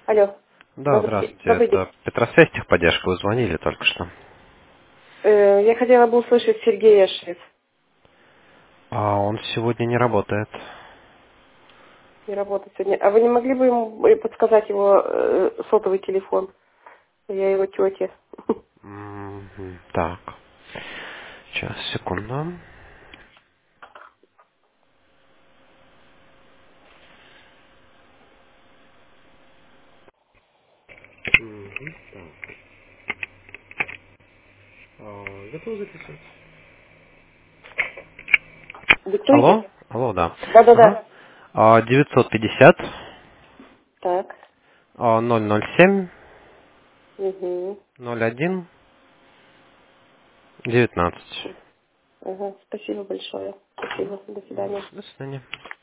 Алло. Да, здравствуйте. Добрый день. Это Петросвязь техподдержка. Вы звонили только что. Я хотела бы услышать Сергея Швец. А он сегодня не работает. Не работает сегодня. А вы не могли бы ему подсказать его сотовый телефон? Я его тетя. Так. Сейчас, секунду. Так. Готов записать? Диктуете? Алло? Алло, да. Ага. Да-да-да. 950 Так. 007 Угу. 01 19. Ага. Спасибо большое. Спасибо. До свидания. До свидания.